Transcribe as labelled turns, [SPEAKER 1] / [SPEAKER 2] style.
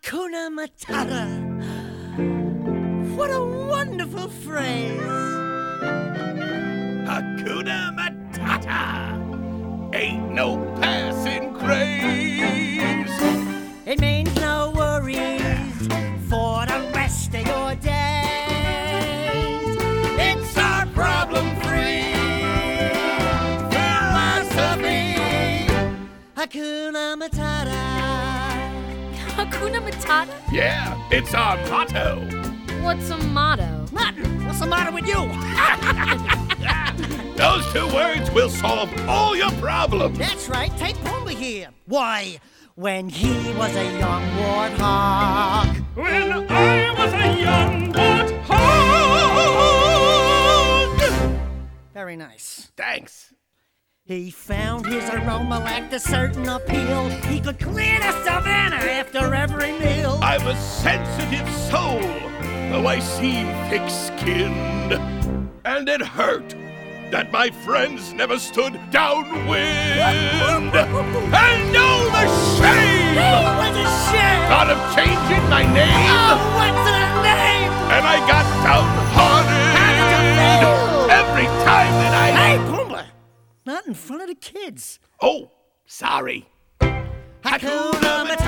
[SPEAKER 1] Hakuna Matata. What a wonderful phrase.
[SPEAKER 2] Hakuna Matata. Ain't no passing craze.
[SPEAKER 1] It means no worries for the rest of your days.
[SPEAKER 2] It's our problem-free philosophy.
[SPEAKER 1] Hakuna Matata.
[SPEAKER 3] Hakuna Matata?
[SPEAKER 2] Yeah, it's our motto.
[SPEAKER 3] What's a motto?
[SPEAKER 1] Nothing. What's the matter with you?
[SPEAKER 2] Those 2 words will solve all your problems.
[SPEAKER 1] That's right. Take Pumbaa here. Why, when he was a young warthog.
[SPEAKER 4] When I was a young warthog.
[SPEAKER 1] Very nice.
[SPEAKER 2] Thanks.
[SPEAKER 1] He found his aroma lacked a certain appeal. He could clear the savannah after every meal.
[SPEAKER 2] I'm a sensitive soul, though I seem thick-skinned. And it hurt that my friends never stood downwind. And oh, the shame!
[SPEAKER 1] Oh, what a shame!
[SPEAKER 2] Thought of changing my name,
[SPEAKER 1] Oh, what's the name?
[SPEAKER 2] and I got downhearted every time that I...
[SPEAKER 1] Hey, Pumbaa! Not in front of the kids.
[SPEAKER 2] Oh, sorry.
[SPEAKER 1] Hakuna Matata.